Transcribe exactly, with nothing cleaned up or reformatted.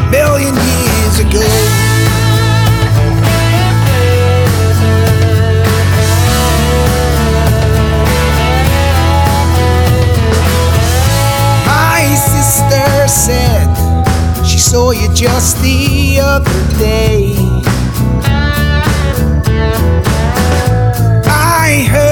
million years ago. My sister said she saw you just the other day. I heard